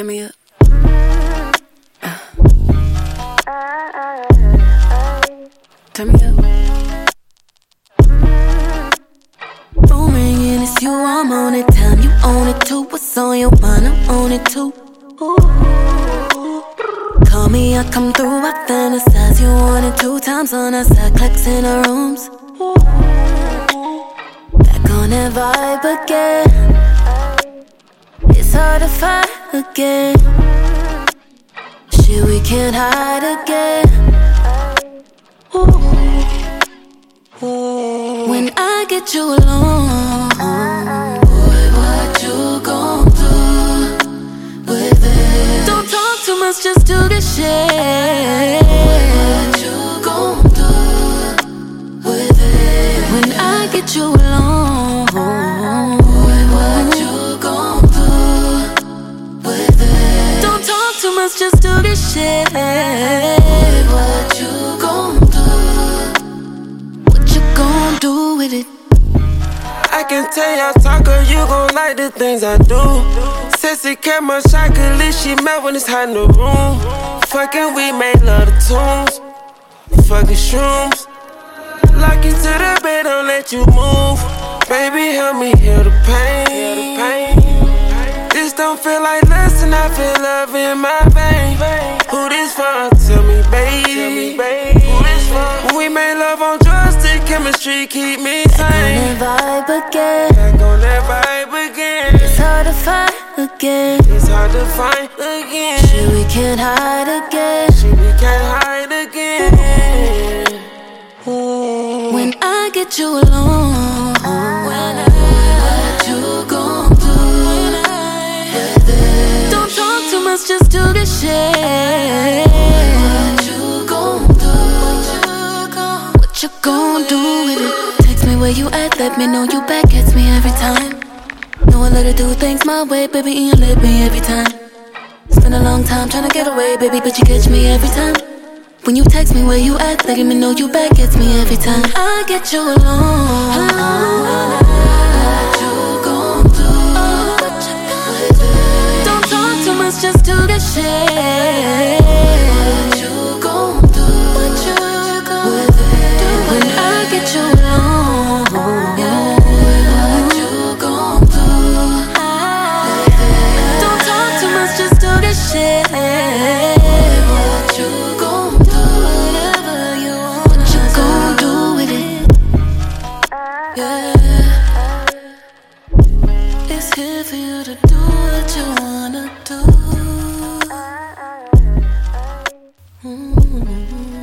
Turn me up. Turn me up. Phone ringing, it's you, I'm on it. Time you own it too. What's on your mind? I'm on it too. Ooh. Call me, I come through. I fantasize you on it 2 times on our side, clocks in our rooms. Ooh. Back on that vibe again. It's hard to fight again. Shit, we can't hide again. Ooh. When I get you alone, boy, what you gon' do with it? Don't talk too much, just do the shit. What you gon' do with it? When I get you alone, boy, what you gon' do with it? Don't talk too much, just do the shit. Boy, what you gon' do with it? I can tell y'all talker, you gon' like the things I do. Sexy camera shot, could leave she mad when it's hot in the room. Fucking we make love the tunes. Fucking shrooms. Lock you to the bed, don't let you move. Baby, help me heal the pain. This don't feel like lust and I feel love in my vein. Who this for? Tell me, baby. Who this for? When we made love on drugs, the chemistry keep me sane. Back on that vibe again. Back on that vibe again. It's hard to fight again. It's hard to find again. Shit, we can't hide again. Shit, we can't hide again. When I get you alone, what you gon' do? Don't talk too much, just do the shit. What you gon' do? What you gon' do with it? Text me where you at, let me know you back. Gets me every time. Know I let her do things my way, baby, and you let me every time. It's been a long time trying to get away, baby, but you catch me every time. When you text me where you at, letting me know you back, gets me every time. I get you alone. What you gon' do? Don't talk too much, just do the shit. What you gon' do? When I get you alone, what you gon' do? Don't talk too much, just do the shit. What you gon' do? It's here for you to do what you wanna do.